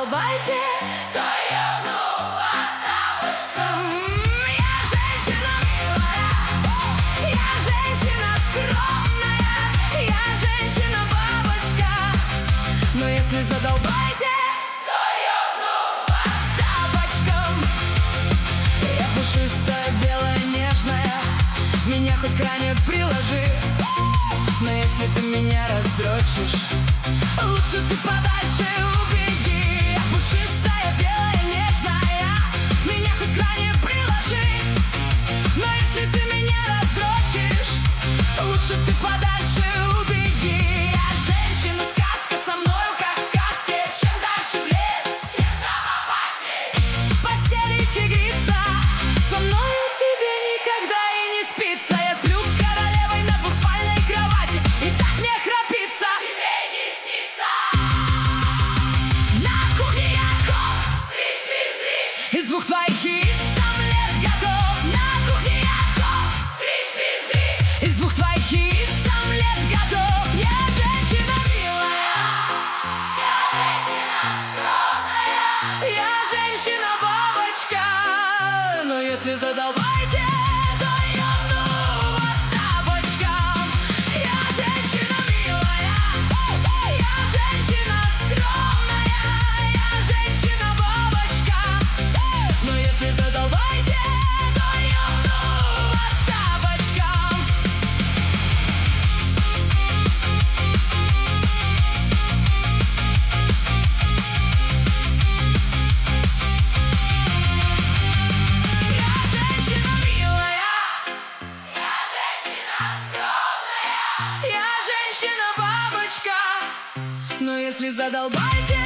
задолбайте, то я оставочка. Я женщина милая, я женщина скромная, я женщина-бабочка. Но если задолбайте, то я оставочкам. Я пушистая, белая, нежная, меня хоть к ране приложи. Но если ты меня раздрочишь, лучше ты подальше убеги. Я пушистая, белая, нежная, меня хоть к ране приложи. Но если ты меня раздрочишь, лучше ты подальше убеги. Я женщина-сказка, со мною как в сказке. Чем дальше в лес, тем там опасней. В постели тигрица, со мною тебе никогда и не спится. Я сплю королевой на двухспальной кровати, и так мне храпится, тебе не снится. На кухне я кот, из двух твоих яиц омлет готов. На кухне я кот, из двух твоих яиц омлет готов. Я женщина милая, я женщина скромная, я женщина-бабочка. Но если задолбайте, то я в оставочкам. Я женщина милая, я женщина скромная, я женщина-бабочка. Но если задолбайте, то я в оставочкам. Я женщина милая, я женщина скромная, я женщина-бабочка. Но если задолбайте,